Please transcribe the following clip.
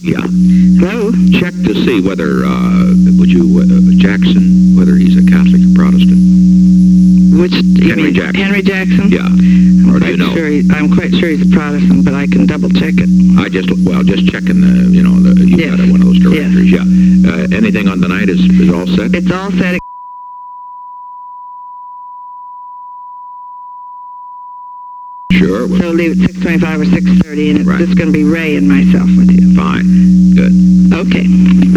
Yeah. Hello? Check to see whether, Jackson, whether he's a Catholic or Protestant. Which, you Henry mean Jackson. Henry Jackson? Yeah. I'm Or do quite you know? sure I'm quite sure he's a Protestant, but I can double check it. Just checking you've Yes. got one of those Yes. directories, yeah. Anything on the night is all set? It's all set. Sure. Well, So leave it 6:25 or 6:30, and it's Right. just going to be Ray and myself with you. fine. Good. Okay.